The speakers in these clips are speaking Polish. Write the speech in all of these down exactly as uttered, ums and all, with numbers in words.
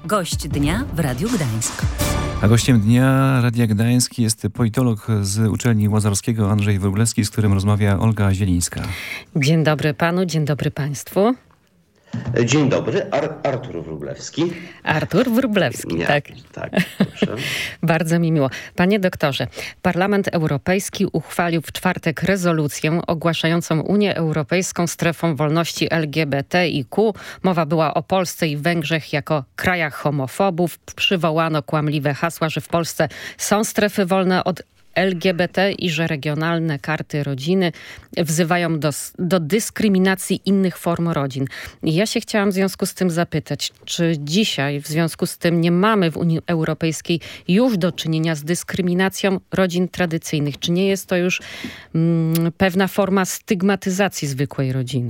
Gość dnia w Radiu Gdańsk. A gościem dnia Radia Gdańsk jest politolog z uczelni Łazarskiego Andrzej Wróblewski, z którym rozmawia Olga Zielińska. Dzień dobry panu, dzień dobry państwu. Dzień dobry, Ar- Artur Wróblewski. Artur Wróblewski, Nie, tak. Tak, proszę. Bardzo mi miło. Panie doktorze, Parlament Europejski uchwalił w czwartek rezolucję ogłaszającą Unię Europejską strefą wolności L G B T I Q. Mowa była o Polsce i Węgrzech jako krajach homofobów. Przywołano kłamliwe hasła, że w Polsce są strefy wolne od L G B T i że regionalne karty rodziny wzywają do, do dyskryminacji innych form rodzin. I ja się chciałam w związku z tym zapytać, czy dzisiaj w związku z tym nie mamy w Unii Europejskiej już do czynienia z dyskryminacją rodzin tradycyjnych? Czy nie jest to już mm, pewna forma stygmatyzacji zwykłej rodziny?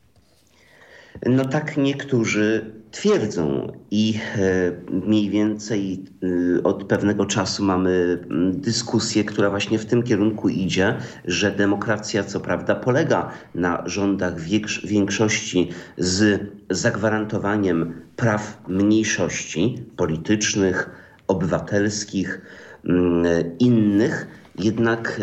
No tak niektórzy twierdzą i mniej więcej od pewnego czasu mamy dyskusję, która właśnie w tym kierunku idzie, że demokracja co prawda polega na rządach większości z zagwarantowaniem praw mniejszości politycznych, obywatelskich, innych. Jednak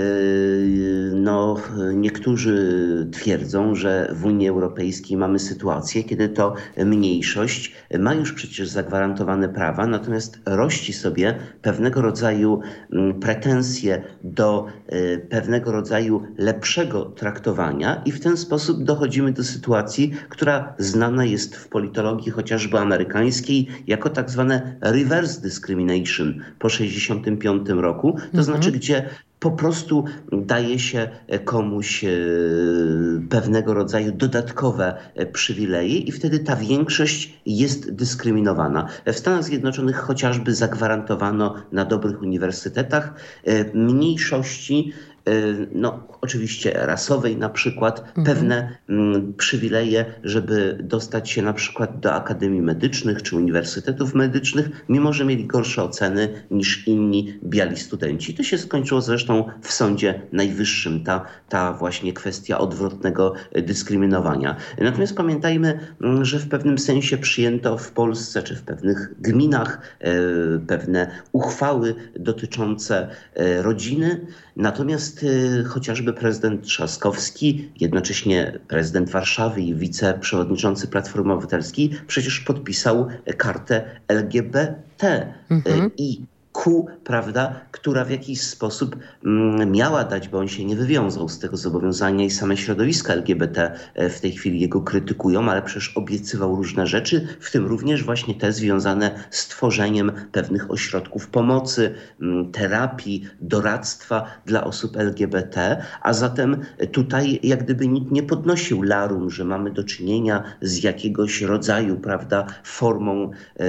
no, niektórzy twierdzą, że w Unii Europejskiej mamy sytuację, kiedy to mniejszość ma już przecież zagwarantowane prawa, natomiast rości sobie pewnego rodzaju pretensje do pewnego rodzaju lepszego traktowania i w ten sposób dochodzimy do sytuacji, która znana jest w politologii chociażby amerykańskiej jako tak zwane reverse discrimination po sześćdziesiątym piątym roku, to mhm. znaczy gdzie po prostu daje się komuś e, pewnego rodzaju dodatkowe przywileje i wtedy ta większość jest dyskryminowana. W Stanach Zjednoczonych chociażby zagwarantowano na dobrych uniwersytetach e, mniejszości, e, no oczywiście rasowej na przykład, mhm. pewne m, przywileje, żeby dostać się na przykład do akademii medycznych czy uniwersytetów medycznych, mimo że mieli gorsze oceny niż inni biali studenci. To się skończyło zresztą w Sądzie Najwyższym, ta, ta właśnie kwestia odwrotnego dyskryminowania. Natomiast pamiętajmy, że w pewnym sensie przyjęto w Polsce czy w pewnych gminach e, pewne uchwały dotyczące e, rodziny, natomiast e, chociażby prezydent Trzaskowski, jednocześnie prezydent Warszawy i wiceprzewodniczący Platformy Obywatelskiej przecież podpisał kartę L G B T mhm. i Q, prawda, która w jakiś sposób mm, miała dać, bo on się nie wywiązał z tego zobowiązania i same środowiska L G B T w tej chwili jego krytykują, ale przecież obiecywał różne rzeczy, w tym również właśnie te związane z tworzeniem pewnych ośrodków pomocy, m, terapii, doradztwa dla osób L G B T, a zatem tutaj jak gdyby nikt nie podnosił larum, że mamy do czynienia z jakiegoś rodzaju, prawda, formą e,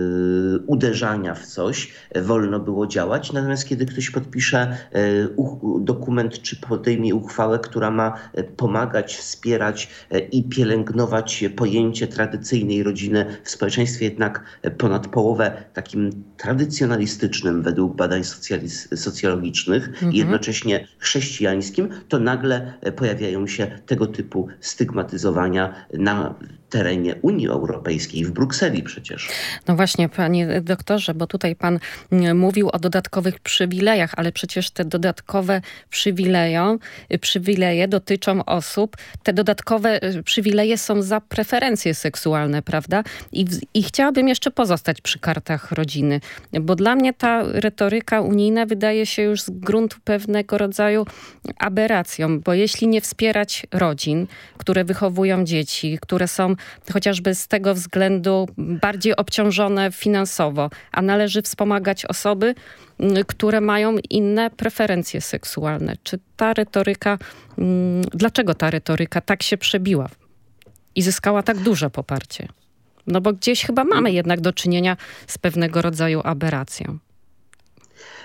uderzania w coś, wolno było działać, natomiast kiedy ktoś podpisze dokument czy podejmie uchwałę, która ma pomagać, wspierać i pielęgnować pojęcie tradycyjnej rodziny w społeczeństwie jednak ponad połowę takim tradycjonalistycznym według badań socjaliz- socjologicznych mhm. i jednocześnie chrześcijańskim, to nagle pojawiają się tego typu stygmatyzowania na terenie Unii Europejskiej, w Brukseli przecież. No właśnie, panie doktorze, bo tutaj pan mówił o dodatkowych przywilejach, ale przecież te dodatkowe przywileje, przywileje dotyczą osób, te dodatkowe przywileje są za preferencje seksualne, prawda? I, I chciałabym jeszcze pozostać przy kartach rodziny, bo dla mnie ta retoryka unijna wydaje się już z gruntu pewnego rodzaju aberracją, bo jeśli nie wspierać rodzin, które wychowują dzieci, które są chociażby z tego względu bardziej obciążone finansowo, a należy wspomagać osoby, które mają inne preferencje seksualne. Czy ta retoryka, dlaczego ta retoryka tak się przebiła i zyskała tak duże poparcie? No bo gdzieś chyba mamy jednak do czynienia z pewnego rodzaju aberracją.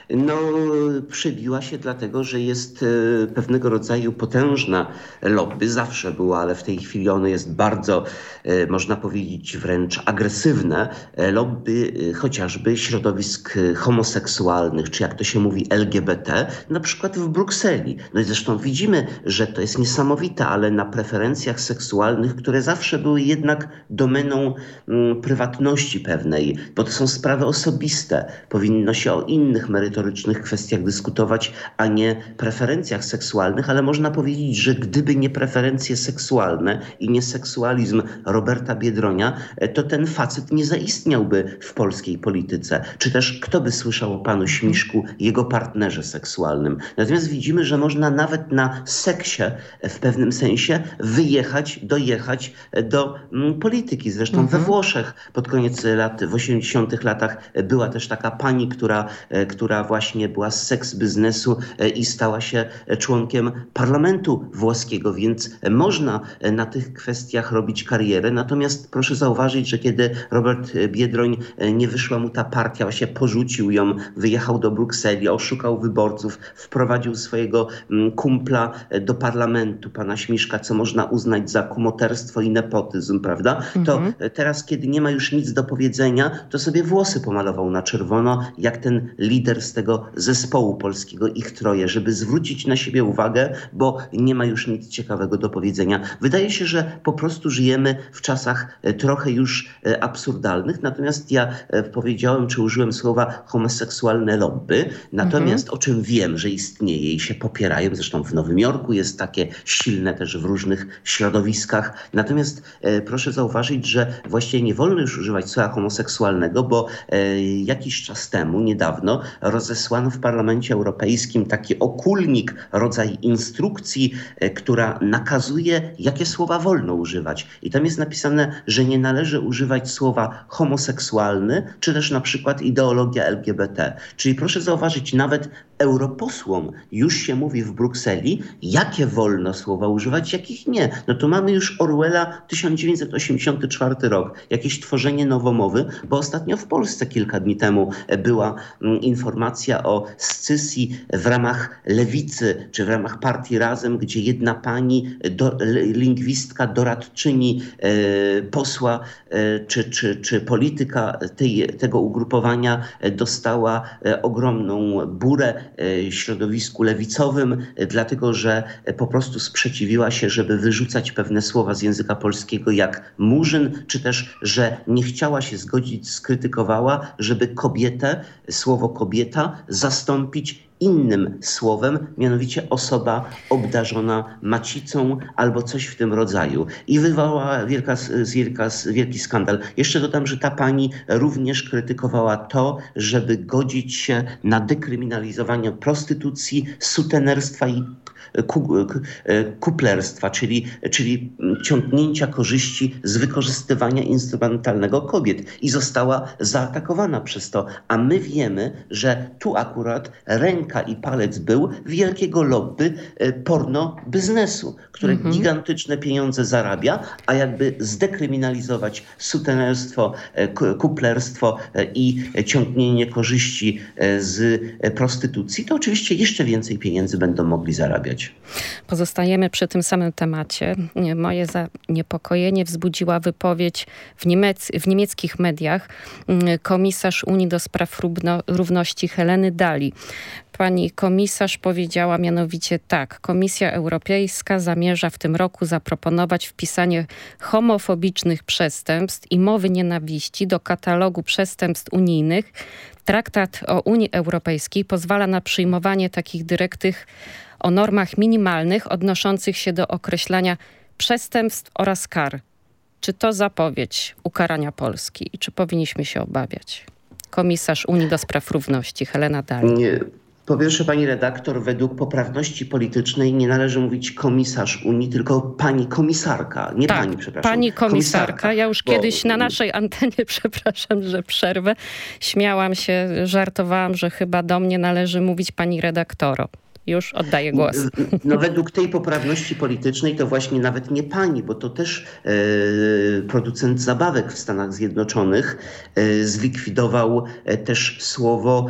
No, przebiła się dlatego, że jest pewnego rodzaju potężna lobby, zawsze była, ale w tej chwili ono jest bardzo, można powiedzieć, wręcz agresywne. Lobby chociażby środowisk homoseksualnych, czy jak to się mówi L G B T, na przykład w Brukseli. No i zresztą widzimy, że to jest niesamowite, ale na preferencjach seksualnych, które zawsze były jednak domeną mm, prywatności pewnej, bo to są sprawy osobiste. Powinno się o innych merytorycznych kwestiach dyskutować, a nie preferencjach seksualnych, ale można powiedzieć, że gdyby nie preferencje seksualne i nie seksualizm Roberta Biedronia, to ten facet nie zaistniałby w polskiej polityce. Czy też kto by słyszał o panu Śmiszku, jego partnerze seksualnym. Natomiast widzimy, że można nawet na seksie w pewnym sensie wyjechać, dojechać do mm, polityki. Zresztą mhm. we Włoszech pod koniec lat, w osiemdziesiątych latach była też taka pani, która, która właśnie była z seks biznesu i stała się członkiem parlamentu włoskiego, więc można na tych kwestiach robić karierę. Natomiast proszę zauważyć, że kiedy Robert Biedroń nie wyszła mu ta partia, właśnie porzucił ją, wyjechał do Brukseli, oszukał wyborców, wprowadził swojego kumpla do parlamentu, pana Śmiszka, co można uznać za kumoterstwo i nepotyzm, prawda? Mhm. To teraz, kiedy nie ma już nic do powiedzenia, to sobie włosy pomalował na czerwono, jak ten lider z tego zespołu polskiego, ich troje, żeby zwrócić na siebie uwagę, bo nie ma już nic ciekawego do powiedzenia. Wydaje się, że po prostu żyjemy w czasach trochę już absurdalnych, natomiast ja powiedziałem, czy użyłem słowa homoseksualne lobby, natomiast mhm. o czym wiem, że istnieje i się popierają, zresztą w Nowym Jorku jest takie silne też w różnych środowiskach, natomiast e, proszę zauważyć, że właściwie nie wolno już używać słowa homoseksualnego, bo e, jakiś czas temu, niedawno, rozesłano w Parlamencie Europejskim taki okulnik, rodzaj instrukcji, e, która nakazuje, jakie słowa wolno używać. I tam jest napisane, że nie należy używać słowa homoseksualny, czy też na przykład ideologia L G B T. Czyli proszę zauważyć, nawet europosłom już się mówi w Brukseli, jakie wolno słowa używać, jakich nie. No to mamy już Orwella tysiąc dziewięćset osiemdziesiąty czwarty rok, jakieś tworzenie nowomowy, bo ostatnio w Polsce kilka dni temu była mm, informacja o scysji w ramach lewicy, czy w ramach partii Razem, gdzie jedna pani, do, lingwistka, doradczyni e, posła, e, czy, czy, czy polityka tej, tego ugrupowania e, dostała e, ogromną burę środowisku lewicowym, dlatego że po prostu sprzeciwiła się, żeby wyrzucać pewne słowa z języka polskiego jak murzyn, czy też, że nie chciała się zgodzić, skrytykowała, żeby kobietę, słowo kobieta zastąpić innym słowem, mianowicie osoba obdarzona macicą albo coś w tym rodzaju. I wywołała wielka, wielka, wielki skandal. Jeszcze dodam, że ta pani również krytykowała to, żeby godzić się na dekryminalizowanie prostytucji, sutenerstwa i kuplerstwa, czyli, czyli ciągnięcia korzyści z wykorzystywania instrumentalnego kobiet i została zaatakowana przez to. A my wiemy, że tu akurat ręka i palec był wielkiego lobby porno biznesu, które mhm. gigantyczne pieniądze zarabia, a jakby zdekryminalizować sutenerstwo, kuplerstwo i ciągnięcie korzyści z prostytucji, to oczywiście jeszcze więcej pieniędzy będą mogli zarabiać. Pozostajemy przy tym samym temacie. Moje zaniepokojenie wzbudziła wypowiedź w, niemiec, w niemieckich mediach komisarz Unii do spraw równo, równości Heleny Dalli. Pani komisarz powiedziała mianowicie tak. Komisja Europejska zamierza w tym roku zaproponować wpisanie homofobicznych przestępstw i mowy nienawiści do katalogu przestępstw unijnych. Traktat o Unii Europejskiej pozwala na przyjmowanie takich dyrektyw o normach minimalnych odnoszących się do określania przestępstw oraz kar. Czy to zapowiedź ukarania Polski i czy powinniśmy się obawiać? Komisarz Unii do spraw równości Helena Dalli. Nie. Po pierwsze, pani redaktor, według poprawności politycznej nie należy mówić komisarz Unii, tylko pani komisarka. Nie tak, pani, przepraszam. Pani komisarka. komisarka. Ja już bo... kiedyś na naszej antenie, przepraszam, że przerwę, śmiałam się, żartowałam, że chyba do mnie należy mówić pani redaktoro. już oddaję głos. No według tej poprawności politycznej to właśnie nawet nie pani, bo to też e, producent zabawek w Stanach Zjednoczonych e, zlikwidował e, też słowo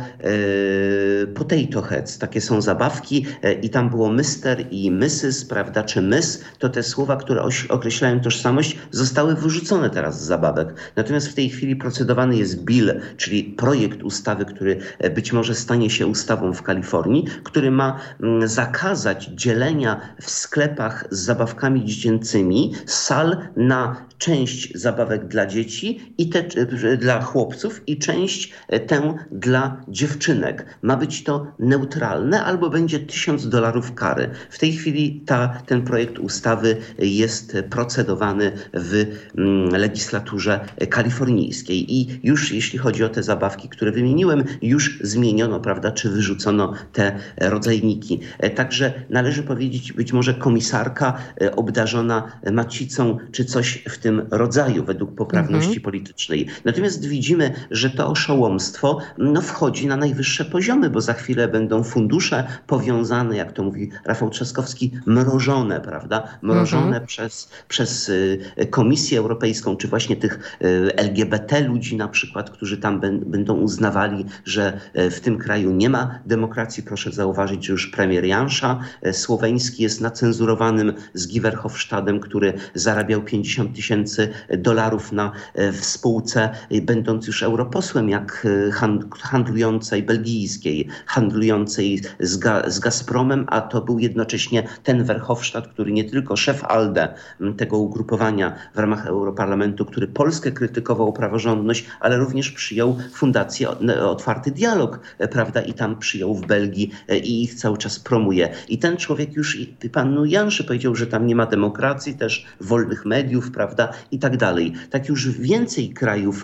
e, potato heads. Takie są zabawki e, i tam było mister i missus, prawda, czy miss. To te słowa, które oś, określają tożsamość, zostały wyrzucone teraz z zabawek. Natomiast w tej chwili procedowany jest bill, czyli projekt ustawy, który być może stanie się ustawą w Kalifornii, który ma zakazać dzielenia w sklepach z zabawkami dziecięcymi sal na część zabawek dla dzieci i te dla chłopców i część tę dla dziewczynek. Ma być to neutralne albo będzie tysiąc dolarów kary. W tej chwili ta, ten projekt ustawy jest procedowany w legislaturze kalifornijskiej i już jeśli chodzi o te zabawki, które wymieniłem, już zmieniono, prawda, czy wyrzucono te rodzajniki. Także należy powiedzieć, być może komisarka obdarzona macicą czy coś w tym rodzaju według poprawności mhm. politycznej. Natomiast widzimy, że to oszołomstwo no, wchodzi na najwyższe poziomy, bo za chwilę będą fundusze powiązane, jak to mówi Rafał Trzaskowski, mrożone, prawda? Mrożone mhm. przez, przez Komisję Europejską, czy właśnie tych L G B T ludzi na przykład, którzy tam b- będą uznawali, że w tym kraju nie ma demokracji. Proszę zauważyć, że już premier Jansza słoweński jest nacenzurowanym z Guy Verhofstadtem, który zarabiał pięćdziesiąt tysięcy dolarów na w spółce, będąc już europosłem, jak handlującej belgijskiej, handlującej z, Ga- z Gazpromem, a to był jednocześnie ten Verhofstadt, który nie tylko szef ALDE, tego ugrupowania w ramach Europarlamentu, który Polskę krytykował o praworządność, ale również przyjął Fundację Otwarty Dialog, prawda, i tam przyjął w Belgii i ich cały czas promuje. I ten człowiek już, panu Janszy powiedział, że tam nie ma demokracji, też wolnych mediów, prawda, i tak dalej. Tak już więcej krajów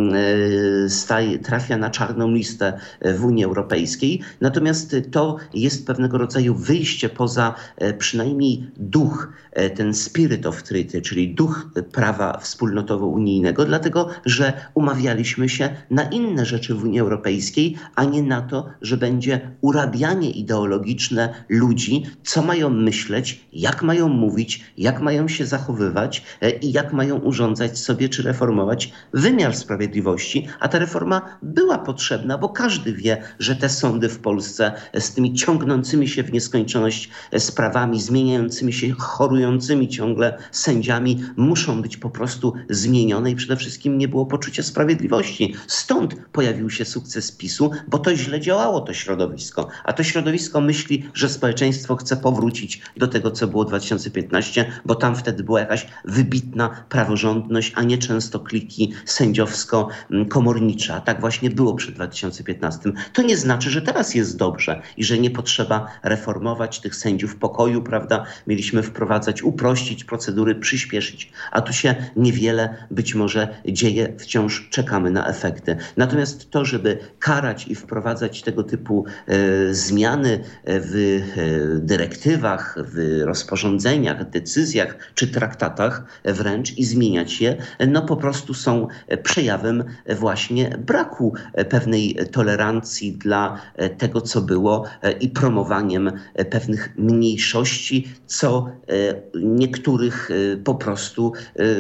staje, trafia na czarną listę w Unii Europejskiej, natomiast to jest pewnego rodzaju wyjście poza przynajmniej duch, ten spirit of treaty, czyli duch prawa wspólnotowo-unijnego, dlatego, że umawialiśmy się na inne rzeczy w Unii Europejskiej, a nie na to, że będzie urabianie ideologiczne ludzi, co mają myśleć, jak mają mówić, jak mają się zachowywać i jak mają urządzać sobie czy reformować wymiar sprawiedliwości. A ta reforma była potrzebna, bo każdy wie, że te sądy w Polsce z tymi ciągnącymi się w nieskończoność sprawami, zmieniającymi się, chorującymi ciągle sędziami muszą być po prostu zmienione i przede wszystkim nie było poczucia sprawiedliwości. Stąd pojawił się sukces PiSu, bo to źle działało, to środowisko. A to środowisko myśli, że społeczeństwo chce powrócić do tego, co było dwa tysiące piętnaście, bo tam wtedy była jakaś wybitna praworządność, a nie często kliki sędziowsko-komornicze. A tak właśnie było przed dwa tysiące piętnastym. To nie znaczy, że teraz jest dobrze i że nie potrzeba reformować tych sędziów pokoju, prawda? Mieliśmy wprowadzać, uprościć procedury, przyspieszyć. A tu się niewiele być może dzieje, wciąż czekamy na efekty. Natomiast to, żeby karać i wprowadzać tego typu e, zmiany w e, dyrektywach, w rozporządzeniach, decyzjach czy traktatach wręcz i zmieniać je, no po prostu są przejawem właśnie braku pewnej tolerancji dla tego, co było i promowaniem pewnych mniejszości, co niektórych po prostu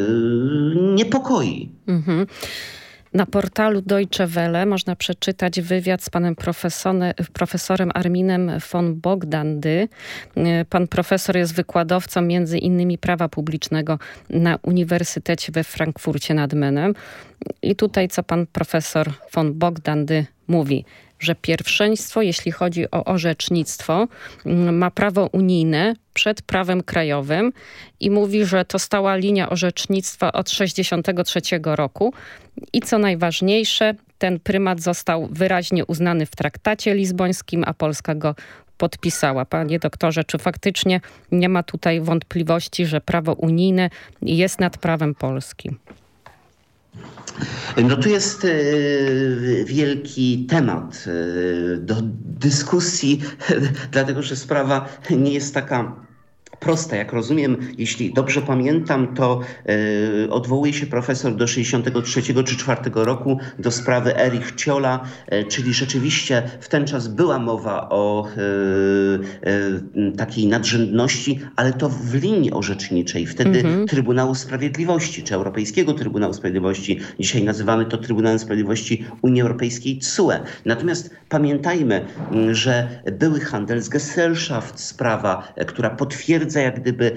niepokoi. Mhm. Na portalu Deutsche Welle można przeczytać wywiad z panem profesorem Arminem von Bogdandy. Pan profesor jest wykładowcą między innymi prawa publicznego na Uniwersytecie we Frankfurcie nad Menem. I tutaj co pan profesor von Bogdandy mówi, że pierwszeństwo, jeśli chodzi o orzecznictwo, ma prawo unijne przed prawem krajowym i mówi, że to stała linia orzecznictwa od sześćdziesiątego trzeciego roku i co najważniejsze, ten prymat został wyraźnie uznany w traktacie lizbońskim, a Polska go podpisała. Panie doktorze, czy faktycznie nie ma tutaj wątpliwości, że prawo unijne jest nad prawem polskim? No tu jest y, wielki temat y, do dyskusji, dlatego że sprawa nie jest taka prosta. Jak rozumiem, jeśli dobrze pamiętam, to e, odwołuje się profesor do sześćdziesiątego trzeciego czy czwartego roku do sprawy Erich Ciola, e, czyli rzeczywiście w ten czas była mowa o e, e, takiej nadrzędności, ale to w linii orzeczniczej. Wtedy mhm. Trybunału Sprawiedliwości, czy Europejskiego Trybunału Sprawiedliwości, dzisiaj nazywamy to Trybunałem Sprawiedliwości Unii Europejskiej, C U E. Natomiast pamiętajmy, że były Handelsgesellschaft, sprawa, która potwierdza jak gdyby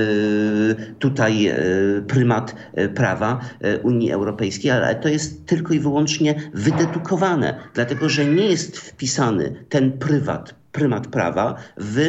tutaj prymat prawa Unii Europejskiej, ale to jest tylko i wyłącznie wydedukowane, dlatego że nie jest wpisany ten prywat, prymat prawa w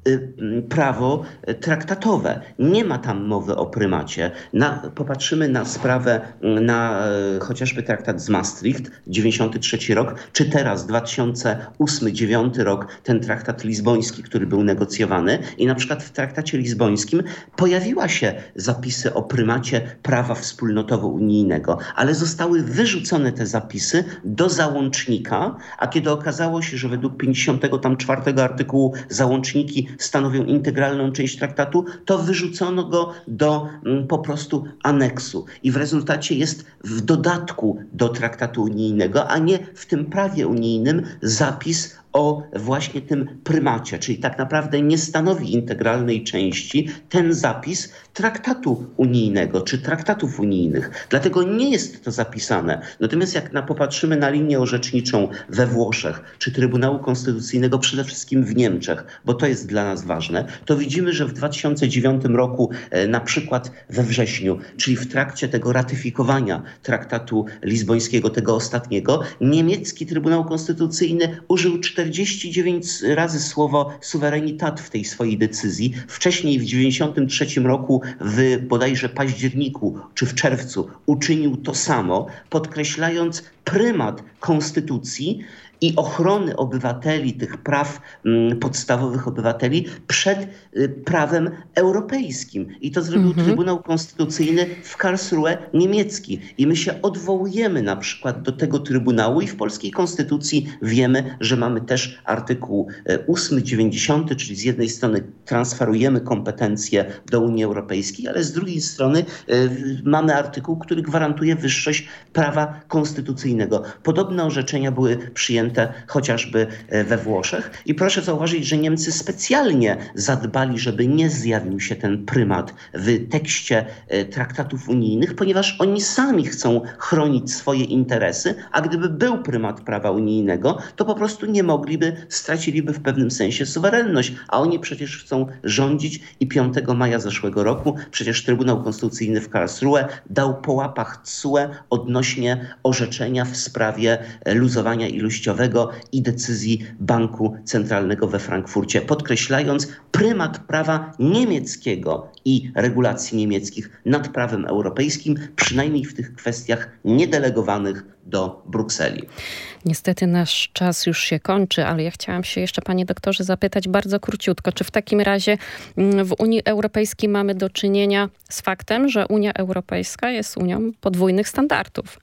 prawo traktatowe. Nie ma tam mowy o prymacie. Na, popatrzymy na sprawę, na chociażby traktat z Maastricht, dziewięćdziesiąty trzeci rok, czy teraz dwa tysiące ósmy do dziewiątego rok, ten traktat lizboński, który był negocjowany i na przykład w traktacie lizbońskim pojawiła się zapisy o prymacie prawa wspólnotowo-unijnego, ale zostały wyrzucone te zapisy do załącznika, a kiedy okazało się, że według pięćdziesiątego czwartego artykułu załączniki stanowią integralną część traktatu, to wyrzucono go do mm, po prostu aneksu. I w rezultacie jest w dodatku do traktatu unijnego, a nie w tym prawie unijnym zapis o właśnie tym prymacie, czyli tak naprawdę nie stanowi integralnej części ten zapis traktatu unijnego czy traktatów unijnych. Dlatego nie jest to zapisane. Natomiast jak na, popatrzymy na linię orzeczniczą we Włoszech czy Trybunału Konstytucyjnego przede wszystkim w Niemczech, bo to jest dla nas ważne, to widzimy, że w dwa tysiące dziewiątym roku e, na przykład we wrześniu, czyli w trakcie tego ratyfikowania traktatu lizbońskiego, tego ostatniego, niemiecki Trybunał Konstytucyjny użył czterdzieści dziewięć razy słowo suwerenitat w tej swojej decyzji. Wcześniej w dziewięćdziesiątym trzecim roku w bodajże październiku czy w czerwcu uczynił to samo, podkreślając prymat konstytucji i ochrony obywateli, tych praw mm, podstawowych obywateli przed y, prawem europejskim. I to zrobił mm-hmm. Trybunał Konstytucyjny w Karlsruhe niemiecki. I my się odwołujemy na przykład do tego Trybunału i w polskiej Konstytucji wiemy, że mamy też artykuł ósmy, dziewięćdziesiąty, czyli z jednej strony transferujemy kompetencje do Unii Europejskiej, ale z drugiej strony y, mamy artykuł, który gwarantuje wyższość prawa konstytucyjnego. Podobne orzeczenia były przyjęte chociażby we Włoszech. I proszę zauważyć, że Niemcy specjalnie zadbali, żeby nie zjawił się ten prymat w tekście traktatów unijnych, ponieważ oni sami chcą chronić swoje interesy, a gdyby był prymat prawa unijnego, to po prostu nie mogliby, straciliby w pewnym sensie suwerenność, a oni przecież chcą rządzić i piątego maja zeszłego roku przecież Trybunał Konstytucyjny w Karlsruhe dał po łapach C U E odnośnie orzeczenia w sprawie luzowania ilościowego i decyzji Banku Centralnego we Frankfurcie, podkreślając prymat prawa niemieckiego i regulacji niemieckich nad prawem europejskim, przynajmniej w tych kwestiach niedelegowanych do Brukseli. Niestety nasz czas już się kończy, ale ja chciałam się jeszcze, panie doktorze, zapytać bardzo króciutko, czy w takim razie w Unii Europejskiej mamy do czynienia z faktem, że Unia Europejska jest Unią podwójnych standardów?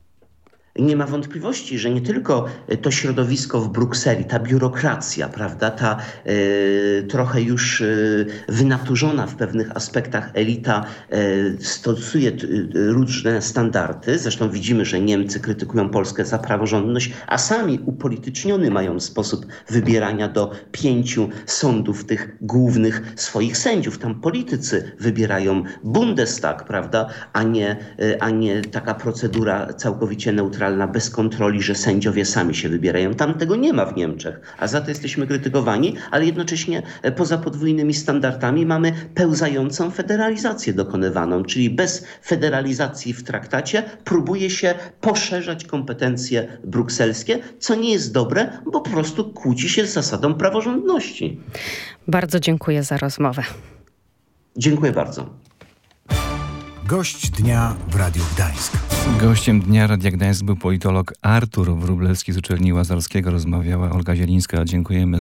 Nie ma wątpliwości, że nie tylko to środowisko w Brukseli, ta biurokracja, prawda, ta y, trochę już y, wynaturzona w pewnych aspektach elita y, stosuje y, różne standardy. Zresztą widzimy, że Niemcy krytykują Polskę za praworządność, a sami upolityczniony mają sposób wybierania do pięciu sądów tych głównych swoich sędziów. Tam politycy wybierają Bundestag, prawda, a nie, y, a nie taka procedura całkowicie neutralna, bez kontroli, że sędziowie sami się wybierają. Tam tego nie ma w Niemczech, a za to jesteśmy krytykowani, ale jednocześnie poza podwójnymi standardami mamy pełzającą federalizację dokonywaną, czyli bez federalizacji w traktacie próbuje się poszerzać kompetencje brukselskie, co nie jest dobre, bo po prostu kłóci się z zasadą praworządności. Bardzo dziękuję za rozmowę. Dziękuję bardzo. Gość dnia w Radiu Gdańsk. Gościem dnia Radia Gdańsk był politolog Artur Wróblewski z Uczelni Łazarskiego. Rozmawiała Olga Zielińska. Dziękujemy.